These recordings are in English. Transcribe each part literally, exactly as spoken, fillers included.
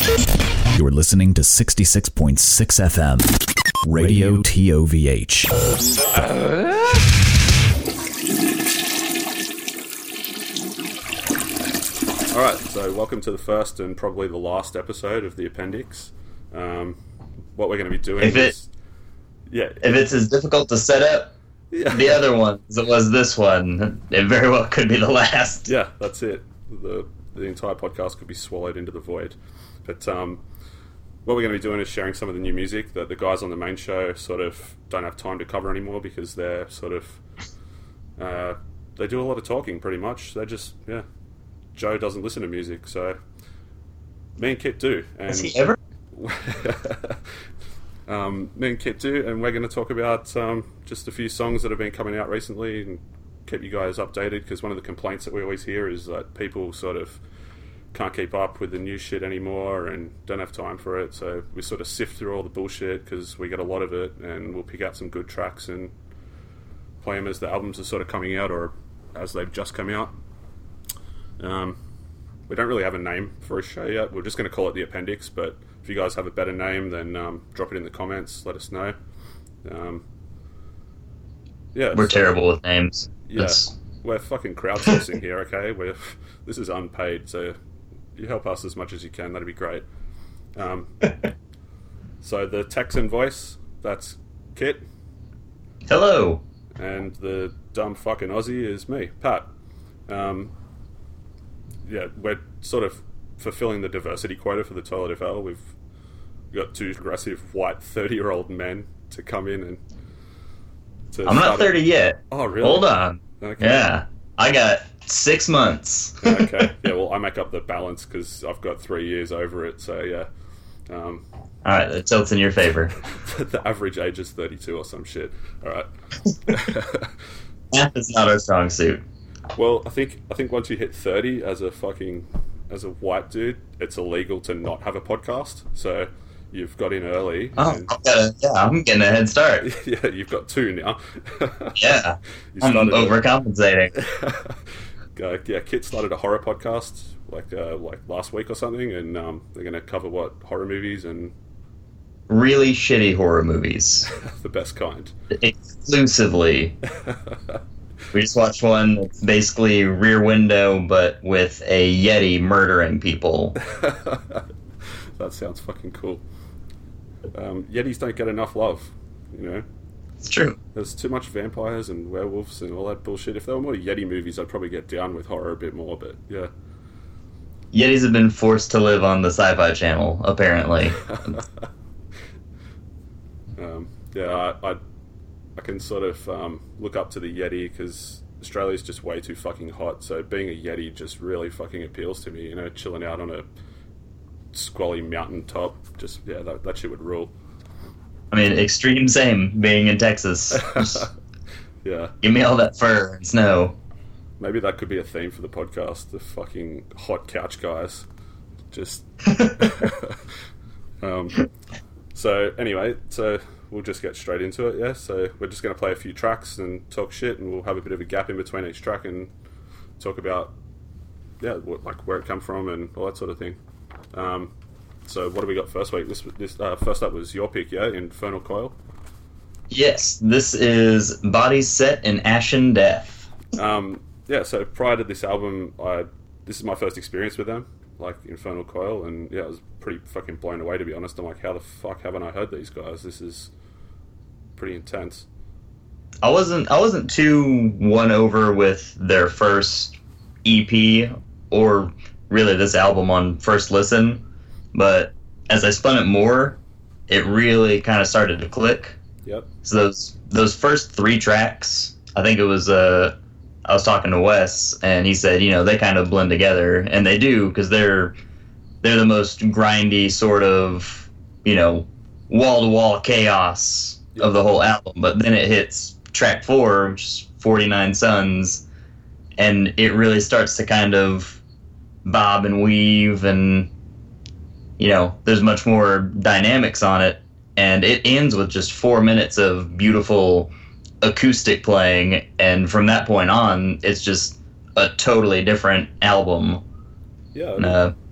You're listening to sixty-six point six F M, Radio T O V H. Alright, so welcome to the first and probably the last episode of The Appendix. Um, what we're going to be doing if it, is... Yeah. If it's as difficult to set up yeah. the other one as it was this one, it very well could be the last. Yeah, that's it. The the entire podcast could be swallowed into the void. But um, what we're going to be doing is sharing some of the new music that the guys on the main show sort of don't have time to cover anymore because they're sort of... Uh, they do a lot of talking, pretty much. They just, yeah... Joe doesn't listen to music, so me and Kit do. And Has he ever? um, me and Kit do, and we're going to talk about um, just a few songs that have been coming out recently and keep you guys updated, because one of the complaints that we always hear is that people sort of can't keep up with the new shit anymore and don't have time for it, so we sort of sift through all the bullshit because we get a lot of it, and we'll pick out some good tracks and play them as the albums are sort of coming out or as they've just come out. Um, we don't really have a name for a show yet. We're just going to call it The Appendix, but if you guys have a better name, then um, drop it in the comments. Let us know. Um, yeah, We're so, terrible with names. Yeah, That's... we're fucking crowdsourcing here, okay? We're, this is unpaid, so you help us as much as you can. That'd be great. Um, so the Texan voice, that's Kit. Hello. And the dumb fucking Aussie is me, Pat. Um... Yeah, we're sort of fulfilling the diversity quota for the Toilet F L. We've got two aggressive white thirty-year-old men to come in and... To I'm not thirty a... yet. Oh, really? Hold on. Okay. Yeah, I got six months. Okay, yeah, well, I make up the balance because I've got three years over it, so yeah. Um, Alright, that tilts in your favor. the average age is thirty-two or some shit. Alright. Math is not our strong suit. Well, I think I think once you hit thirty as a fucking as a white dude, it's illegal to not have a podcast. So you've got in early. Oh, and, okay. Yeah, I'm getting a head start. Yeah, you've got two now. Yeah, you I'm started overcompensating. A, uh, yeah, Kit started a horror podcast like uh, like last week or something, and um, they're going to cover what horror movies and Really shitty horror movies. the best kind. Exclusively. We just watched one that's basically Rear Window, but with a Yeti murdering people. That sounds fucking cool. Um, Yetis don't get enough love, you know? It's true. There's too much vampires and werewolves and all that bullshit. If there were more Yeti movies, I'd probably get down with horror a bit more, but yeah. Yetis have been forced to live on the Sci-Fi Channel, apparently. um, yeah, I... I I can sort of um, look up to the Yeti because Australia's just way too fucking hot, so being a Yeti just really fucking appeals to me, you know, chilling out on a squally mountain top, just, yeah, that, that shit would rule. I mean, extreme same, being in Texas. Yeah. Give me all that fur and snow. Maybe that could be a theme for the podcast, the fucking hot couch guys. Just... um, so, anyway, so... We'll just get straight into it, yeah? So we're just going to play a few tracks and talk shit, and we'll have a bit of a gap in between each track and talk about, yeah, what, like where it come from and all that sort of thing. Um, so what do we got first week? This, this uh, first up was your pick, yeah? Infernal Coil? Yes, this is Bodies Set in Ashen Death. Um, yeah, so prior to this album, I this is my first experience with them, like Infernal Coil, and yeah, I was pretty fucking blown away, to be honest. I'm like, how the fuck haven't I heard these guys? This is pretty intense. I wasn't I wasn't too won over with their first E P or really this album on first listen, but as I spun it more, it really kind of started to click. Yep. So those those first three tracks, I think it was uh I was talking to Wes and he said, you know, they kind of blend together, and they do, because they're they're the most grindy sort of, you know, wall to wall chaos of the whole album. But then it hits track four, which is forty-nine Suns, and it really starts to kind of bob and weave, and you know, there's much more dynamics on it, and it ends with just four minutes of beautiful acoustic playing, and from that point on, it's just a totally different album. Yeah, And, uh,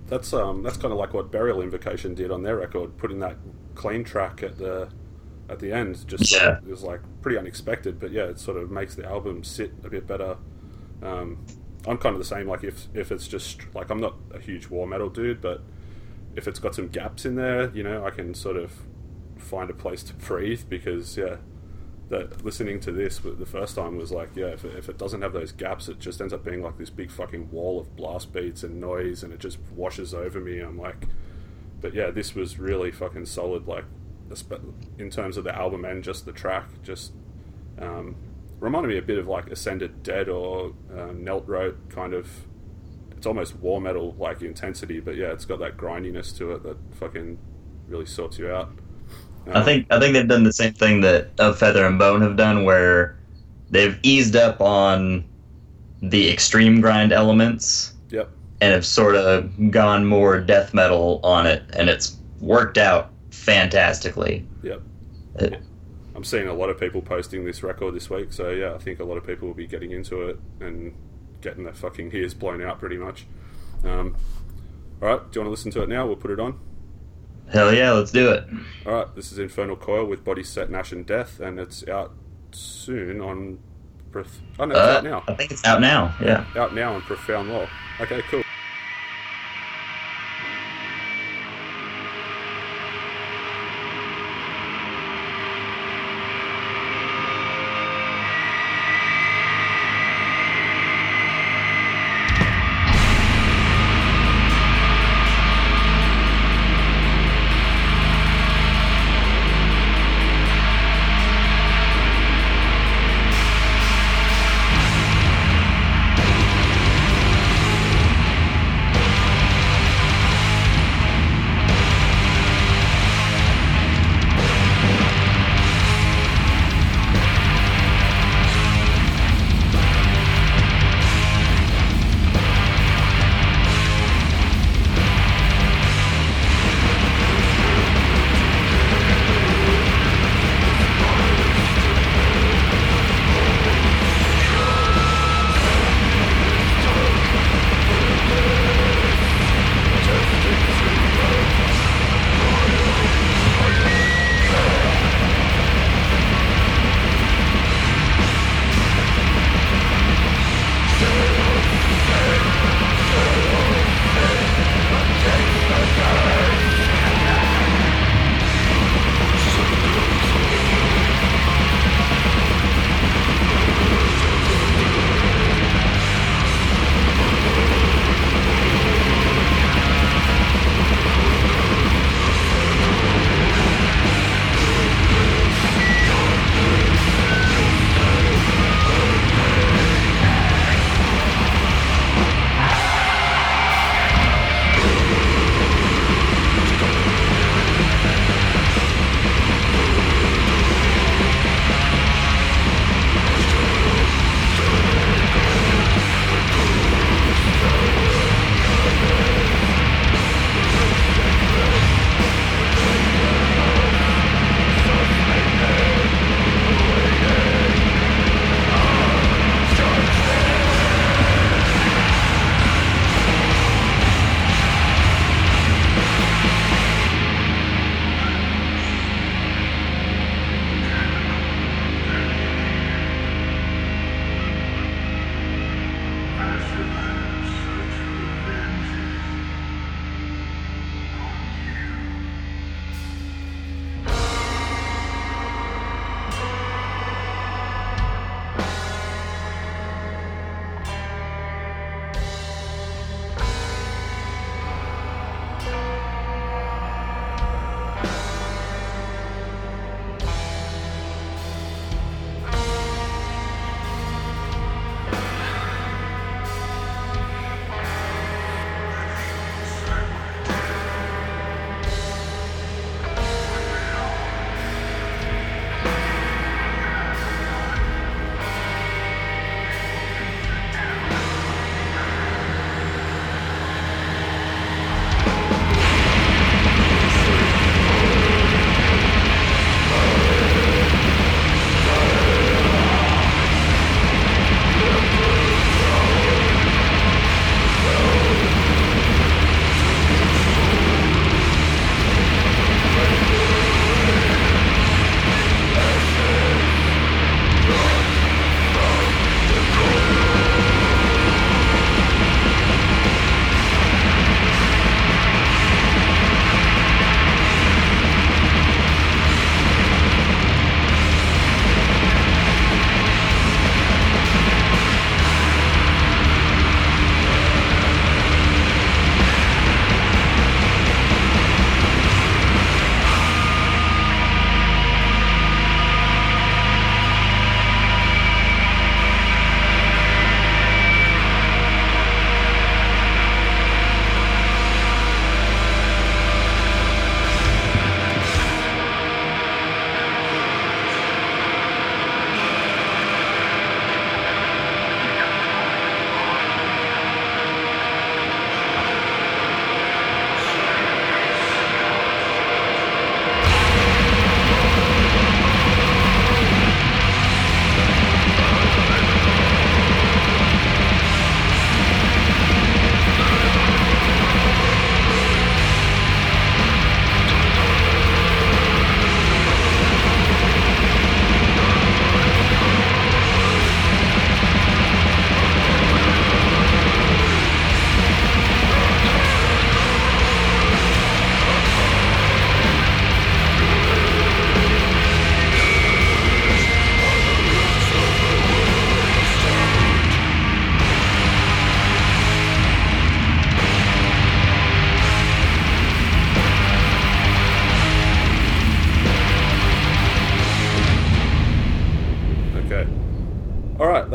That's um that's kind of like what Burial Invocation did on their record, putting that clean track at the at the end. Just yeah. sort of, it was like pretty unexpected, but yeah, it sort of makes the album sit a bit better. Um, I'm kind of the same. Like if if it's just like, I'm not a huge war metal dude, but if it's got some gaps in there, you know, I can sort of find a place to breathe, because yeah, that listening to this the first time was like, yeah, if it, if it doesn't have those gaps, it just ends up being like this big fucking wall of blast beats and noise, and it just washes over me. I'm like, but yeah, this was really fucking solid, like in terms of the album and just the track. Just um, reminded me a bit of like Ascended Dead or uh, Knelt Wrote kind of. It's almost war metal like intensity, but yeah, it's got that grindiness to it that fucking really sorts you out. Um, I think I think they've done the same thing that Of Feather and Bone have done, where they've eased up on the extreme grind elements. Yep. And have sort of gone more death metal on it, and it's worked out fantastically. Yep. It, yeah. I'm seeing a lot of people posting this record this week, so yeah, I think a lot of people will be getting into it and getting their fucking ears blown out pretty much. Um, Alright, do you want to listen to it now? We'll put it on. Hell yeah, let's do it. Alright, this is Infernal Coil with Body Set, Gnash and Death, and it's out soon on... Prof- oh no, it's uh, out now. I think it's out now, yeah. Out now on Profound Law. Okay, cool.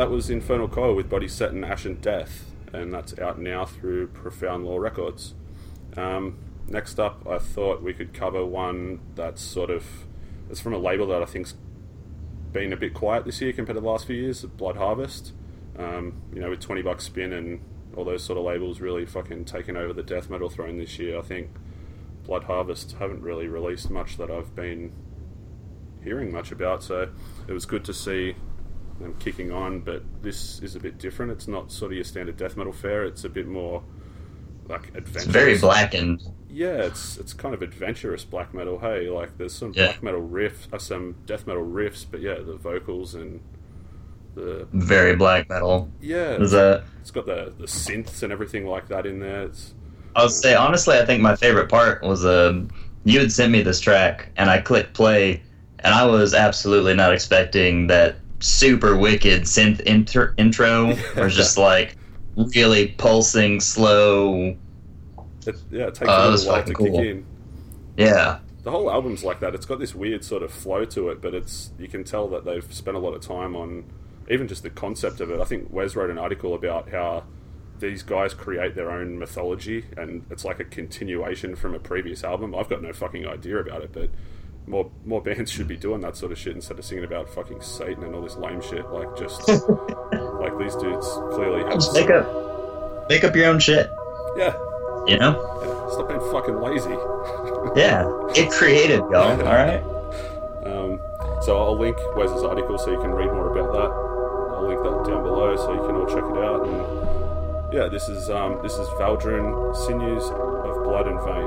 that was Infernal Coil with Body Set and Ashen Death, and that's out now through Profound Law Records. Um, next up, I thought we could cover one that's sort of, it's from a label that I think's been a bit quiet this year compared to the last few years, Blood Harvest. Um, you know, with twenty bucks spin and all those sort of labels really fucking taking over the death metal throne this year. I think Blood Harvest haven't really released much that I've been hearing much about, so it was good to see them kicking on, but this is a bit different. It's not sort of your standard death metal fare, it's a bit more like adventurous. It's very blackened. Yeah, it's it's kind of adventurous black metal, hey, like there's some yeah. black metal riffs, uh, some death metal riffs, but yeah, the vocals and the... Very black metal. Yeah. Is that... It's got the, the synths and everything like that in there. It's... I'll say, honestly, I think my favorite part was uh, you had sent me this track, and I clicked play, and I was absolutely not expecting that super wicked synth inter- intro, or just like really pulsing, slow. It, yeah, it takes uh, a little while to cool. kick in. Yeah. The whole album's like that. It's got this weird sort of flow to it, but it's you can tell that they've spent a lot of time on even just the concept of it. I think Wes wrote an article about how these guys create their own mythology, and it's like a continuation from a previous album. I've got no fucking idea about it, but more more bands should be doing that sort of shit instead of singing about fucking Satan and all this lame shit. Like, just like these dudes clearly have just make up make up your own shit. Yeah. You know? Yeah. Stop being fucking lazy. Yeah. Get creative, y'all. All right. Um, so I'll link Wes's article so you can read more about that. I'll link that down below so you can all check it out. And yeah, this is um, this is Valdrin, Sinews of Blood and Vein.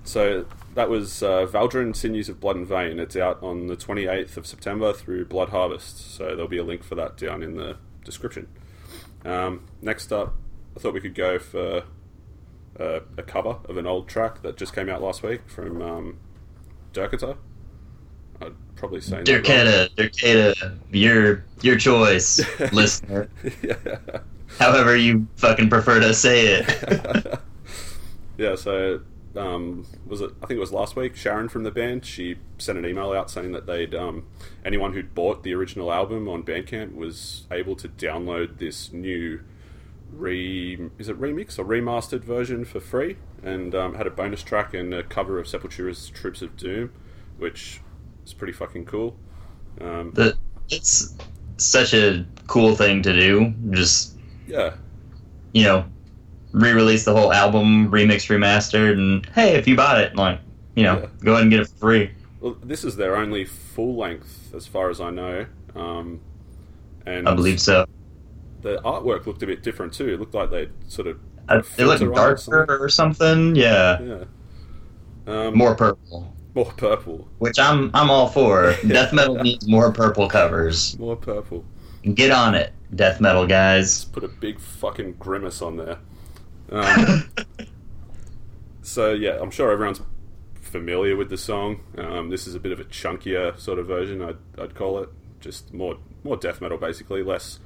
so that was uh, Valdrin, Sinews of Blood and Vein. It's out on the twenty-eighth of September through Blood Harvest, so there'll be a link for that down in the description. Um, next up, I thought we could go for uh, a cover of an old track that just came out last week from um, Durkata. I'd probably say Durkata, Durkata, your your choice, listener. Yeah. However you fucking prefer to say it. Yeah, so um, was it? I think it was last week. Sharon from the band, she sent an email out saying that they'd um, anyone who'd bought the original album on Bandcamp was able to download this new re is it remix or remastered version for free, and um, had a bonus track and a cover of Sepultura's Troops of Doom, which is pretty fucking cool. Um, the, it's such a cool thing to do. Just yeah, you know. Re-release the whole album, remixed, remastered, and hey, if you bought it, like, you know, yeah. go ahead and get it for free. Well, this is their only full length, as far as I know. Um, and I believe so. The artwork looked a bit different too. It looked like they sort of uh, it looked darker or something. Yeah. Yeah. Um, more purple. More purple. Which I'm I'm all for. Death metal needs more purple covers. More purple. Get on it, death metal guys. Just put a big fucking grimace on there. Um, so yeah, I'm sure everyone's familiar with the song. Um, this is a bit of a chunkier sort of version, I'd, I'd call it. Just more more death metal, basically. Less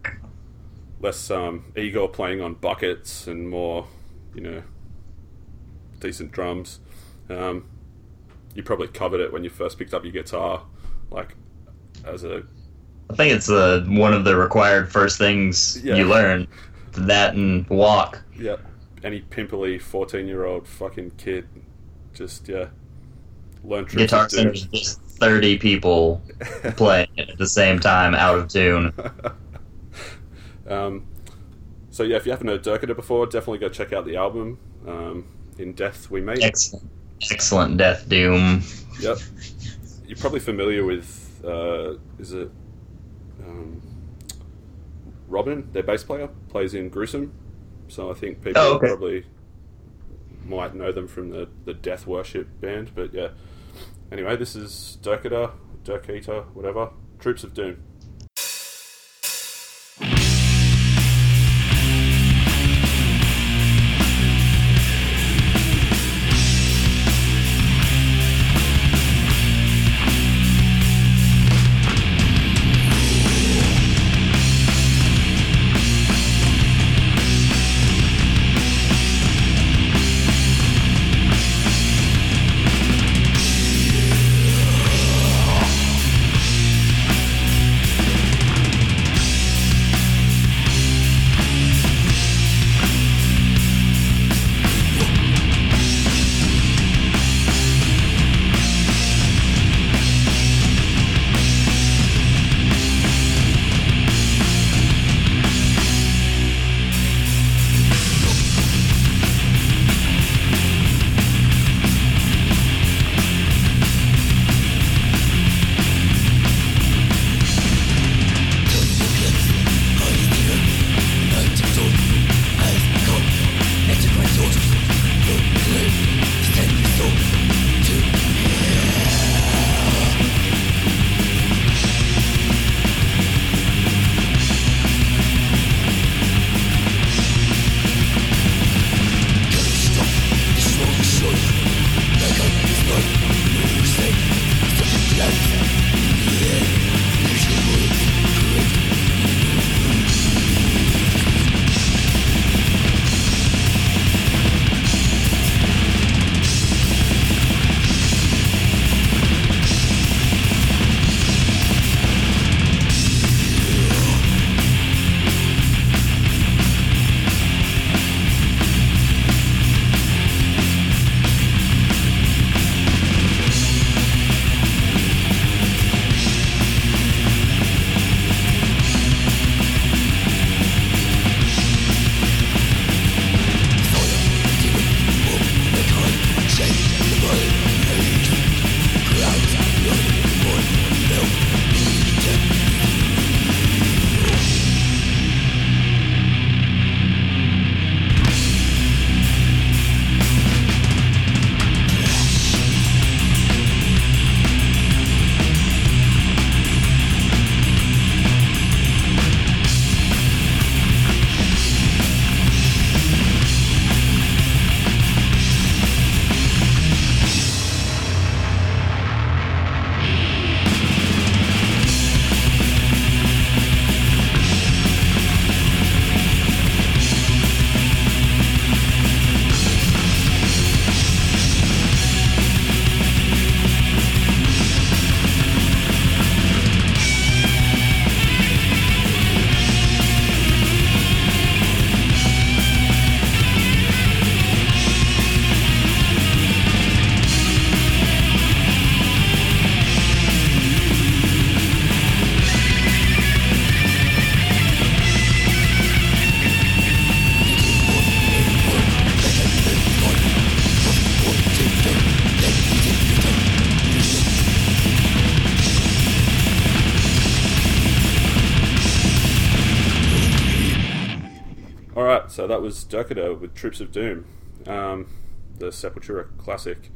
less um, Igor playing on buckets and more, you know, decent drums. Um, you probably covered it when you first picked up your guitar, like as a. I think it's uh, one of the required first things yeah. you learn. That and walk. Yep. Any pimply fourteen-year-old fucking kid just, yeah, learn tricks. Guitar Center's just thirty people playing at the same time out of tune. um, so, yeah, if you haven't heard Durkata before, definitely go check out the album, um, In Death We Meet. Excellent. Excellent death doom. Yep. You're probably familiar with, uh, is it... Um, Robin, their bass player, plays in Gruesome, so I think people oh, okay. probably might know them from the, the Death Worship band, but yeah. Anyway, this is Durkata, Durkata, whatever, Troops of Doom. so that was Dokado with Troops of Doom, um, the Sepultura classic.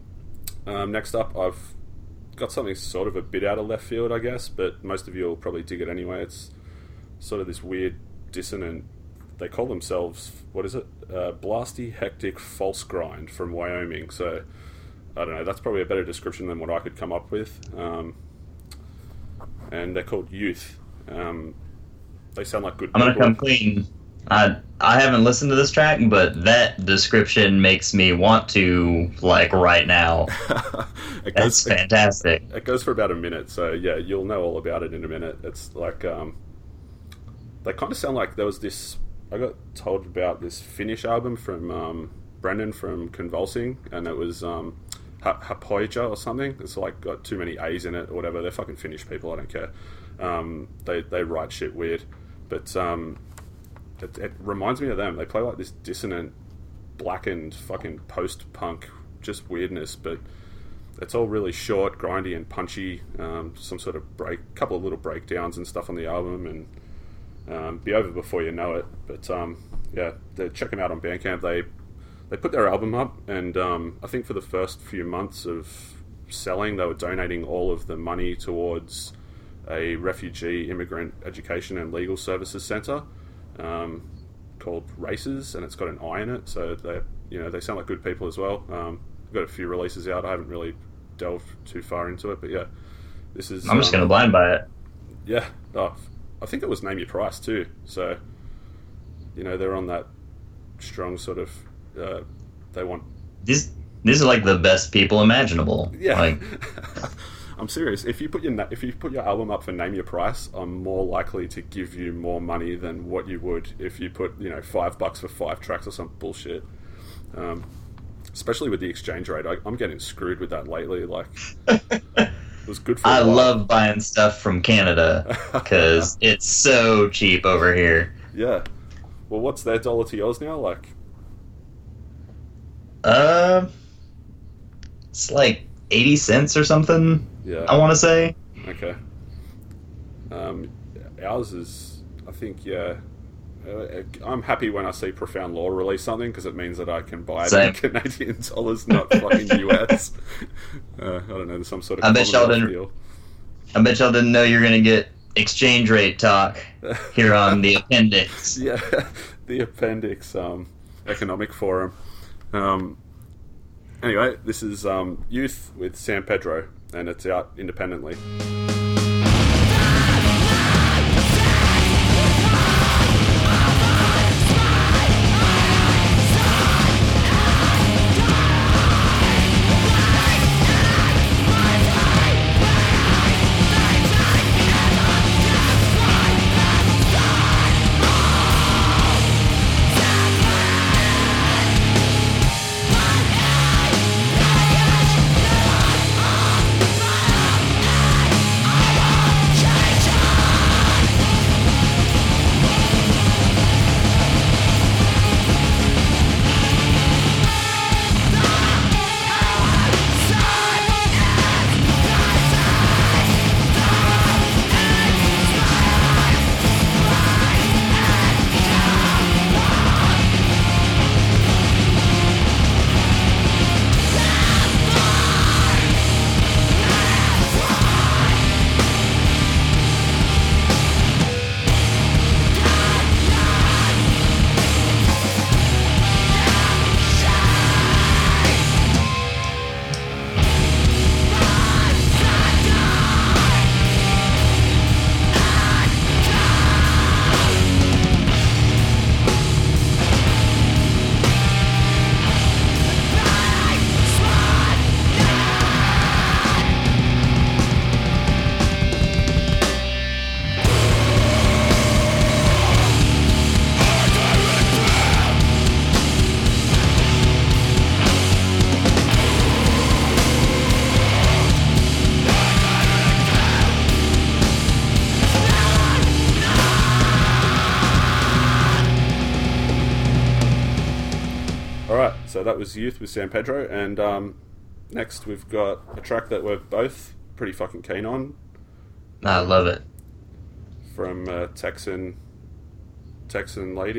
Um, next up, I've got something sort of a bit out of left field, I guess, but most of you will probably dig it anyway. It's sort of this weird, dissonant, they call themselves, what is it? Uh, Blasty Hectic False Grind from Wyoming. So, I don't know, that's probably a better description than what I could come up with. Um, and they're called Youth. Um, they sound like good I'm going to people. come clean. I I haven't listened to this track, but that description makes me want to, like, right now. it That's goes, fantastic. It, it goes for about a minute, so yeah, you'll know all about it in a minute. It's like, um, they kind of sound like there was this, I got told about this Finnish album from um, Brendan from Convulsing, and it was um, ha- Hapoija or something. It's like got too many A's in it or whatever. They're fucking Finnish people, I don't care. Um, they, they write shit weird, but... Um, It, it reminds me of them. They play like this dissonant, blackened, fucking post-punk, just weirdness, but it's all really short, grindy, and punchy. Um, some sort of break, couple of little breakdowns and stuff on the album, and um, be over before you know it. But um, yeah, check them out on Bandcamp. They they put their album up, and um, I think for the first few months of selling, they were donating all of the money towards a refugee, immigrant education and legal services centre. Um, called Races, and it's got an I in it, so they, you know, they sound like good people as well. Um, I've got a few releases out. I haven't really delved too far into it, but yeah, this is. I'm just um, gonna blind buy it. Yeah, oh, I think it was Name Your Price too. So, you know, they're on that strong sort of. Uh, they want. These these are like the best people imaginable. Yeah. Like, I'm serious. If you put your na- if you put your album up for Name Your Price, I'm more likely to give you more money than what you would if you put, you know, five bucks for five tracks or some bullshit. Um, especially with the exchange rate, I, I'm getting screwed with that lately. Like, it was good for. I a while. love buying stuff from Canada because it's so cheap over here. Yeah. Well, what's their dollar to yours now? Like, Uh, it's like eighty cents or something. yeah. I want to say. Okay. Um, ours is, I think, yeah. Uh, I'm happy when I see Profound Law release something because it means that I can buy it Same. in Canadian dollars, not fucking U S. Uh, I don't know, there's some sort of I bet y'all Commonwealth didn't- I bet y'all didn't know you're gonna get exchange rate talk deal. here on the appendix. Yeah, the appendix, um, economic forum. Um, anyway, this is um, Youth with San Pedro, and it's out independently. So that was Youth with San Pedro, and um, next we've got a track that we're both pretty fucking keen on I love it. from uh, Texan Texan lady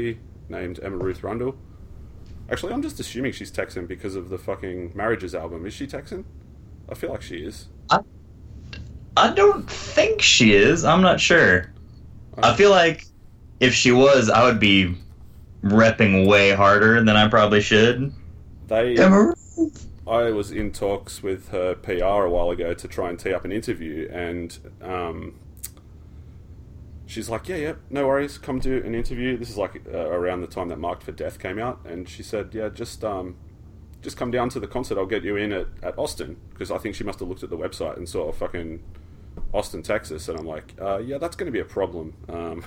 named Emma Ruth Rundle. Actually, I'm just assuming she's Texan because of the fucking Marriages album. Is she Texan? I feel like she is. I, I don't think she is. I'm not sure. I feel like if she was, I would be repping way harder than I probably should. They, Emma. I was in talks with her P R a while ago to try and tee up an interview, and um, she's like, yeah, yeah, no worries, come do an interview. This is like uh, around the time that Marked for Death came out, and she said, yeah, just um, just come down to the concert, I'll get you in at, at Austin, because I think she must have looked at the website and saw fucking Austin, Texas, and I'm like, uh, yeah, that's going to be a problem. Um,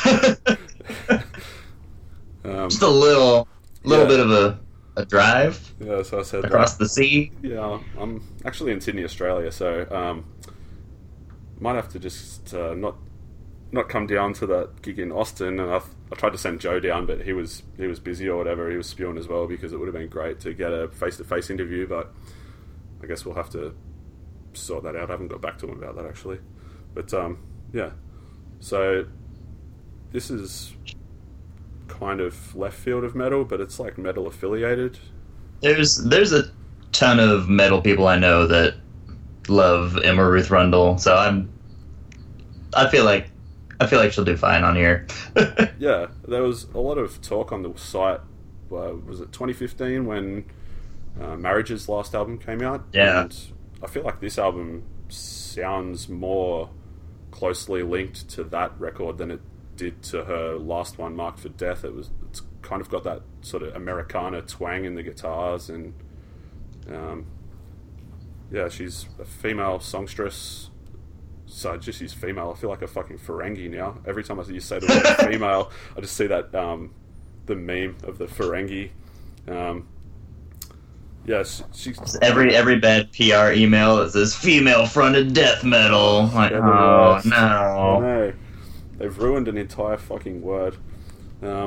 um, just a little, little yeah. bit of a, a drive yeah, so I said, across uh, the sea. Yeah, I'm actually in Sydney, Australia, so um, might have to just uh, not not come down to that gig in Austin. And I, I tried to send Joe down, but he was he was busy or whatever. He was spewing as well, because it would have been great to get a face to face interview. But I guess we'll have to sort that out. I haven't got back to him about that actually. But um, yeah, so this is kind of left field of metal, but it's like metal affiliated. There's there's a ton of metal people I know that love Emma Ruth Rundle, so I'm I feel like I feel like she'll do fine on here. Yeah, there was a lot of talk on the site. Uh, was it twenty fifteen when uh, Marriage's last album came out? Yeah, and I feel like this album sounds more closely linked to that record than it did to her last one, Marked for Death. It was it's kind of got that sort of Americana twang in the guitars, and um, yeah, she's a female songstress. So I just use female. I feel like a fucking Ferengi now. Every time I you say the word female, I just see that um, the meme of the Ferengi. Um, yes, she, she's every every bad P R email that says female fronted death metal. Like, yeah, oh no. no. no, they've ruined an entire fucking word. Um,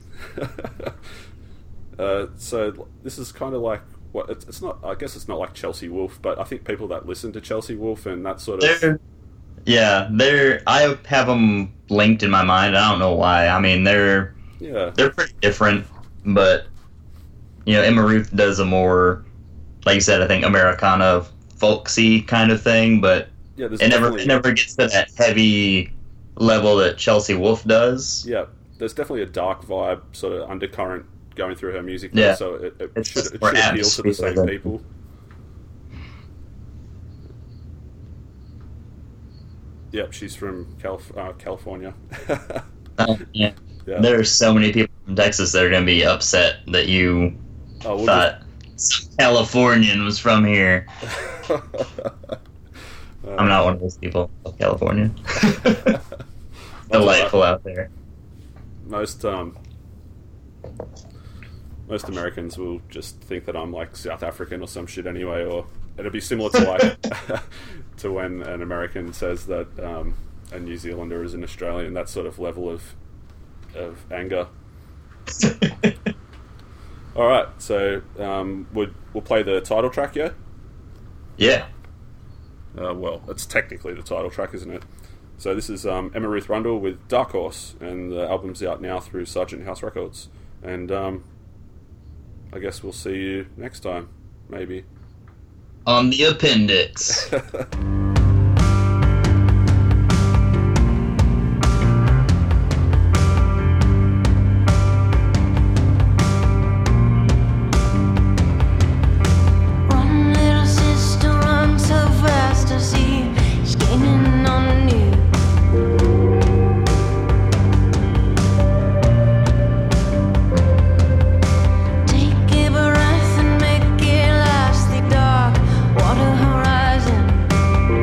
uh, so this is kind of like what it's, it's not. I guess it's not like Chelsea Wolfe, but I think people that listen to Chelsea Wolfe and that sort of. They're, yeah, they're. I have them linked in my mind. I don't know why. I mean, they're yeah they're pretty different, but you know, Emma Ruth does a more, like you said, I think Americana folksy kind of thing, but yeah, it never definitely- it never gets to that heavy level that Chelsea Wolfe does. Yeah, there's definitely a dark vibe, sort of undercurrent going through her music. Yeah. So it, it It's should, just it more should appeal to the atmosphere same than- people. Yep, she's from Calif- uh, California. Uh, yeah. Yeah. There are so many people from Texas that are going to be upset that you Oh, we'll thought some Californian was from here. just- I'm not one of those people. California. Delightful out there. most um, most Americans will just think that I'm like South African or some shit anyway, or it'll be similar to like to when an American says that um, a New Zealander is an Australian. That sort of level of of anger. All right, so um, we'll we'll play the title track, yeah. Yeah. Uh, well, it's technically the title track, isn't it? So this is um, Emma Ruth Rundle with Dark Horse, and the album's out now through Sargent House Records. And um, I guess we'll see you next time, maybe. On the appendix. One little sister runs so fast, I see she's gaining on you. Take a breath and make it last. The dark water horizon.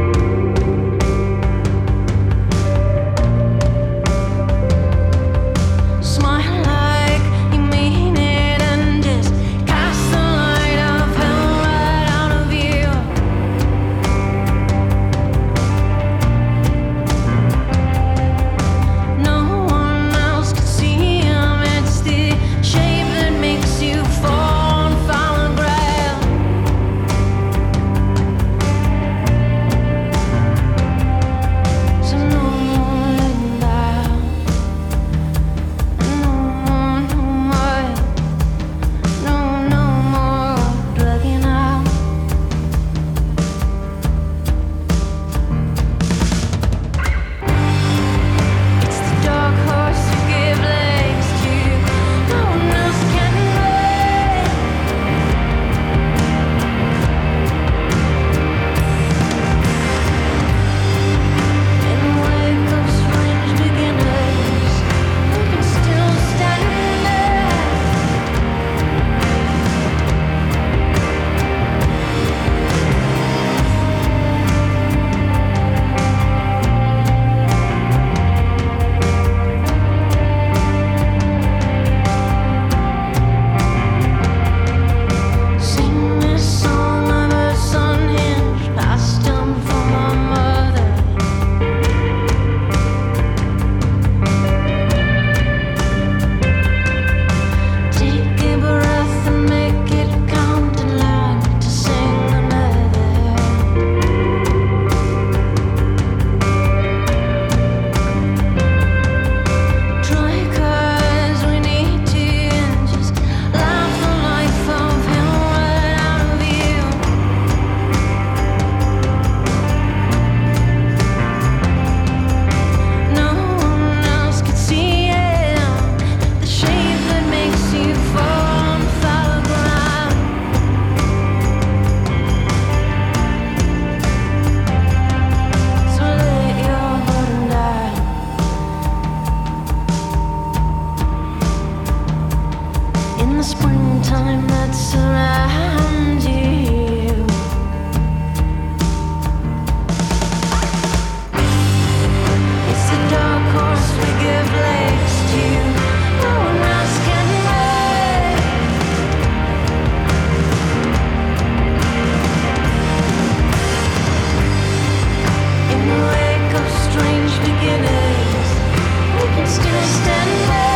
time that surrounds you. It's the dark horse we give legs to. No one else can ride. In the wake of strange beginnings, we can still stand there.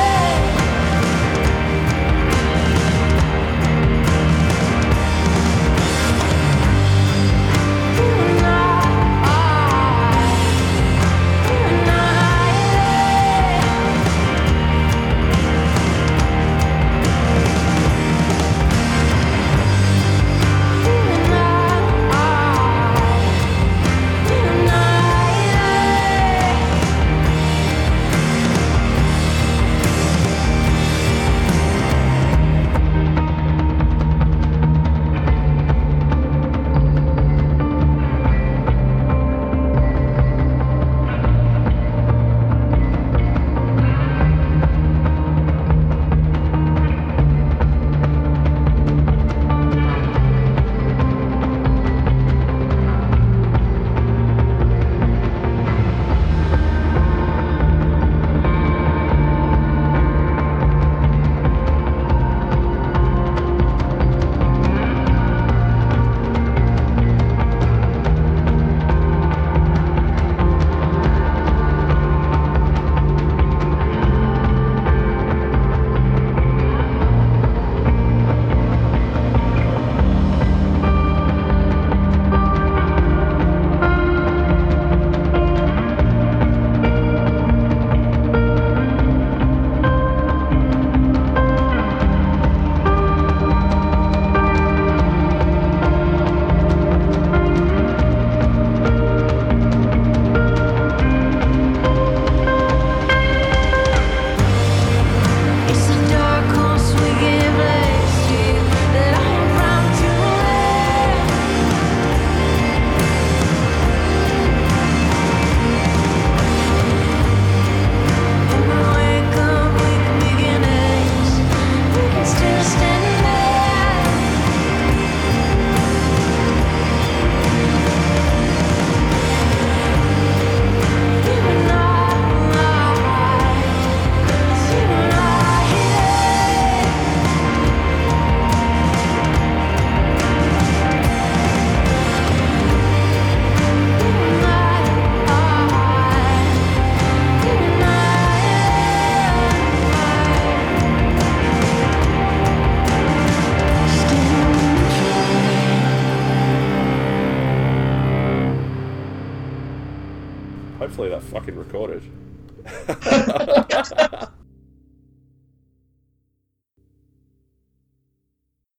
Hopefully that fucking recorded.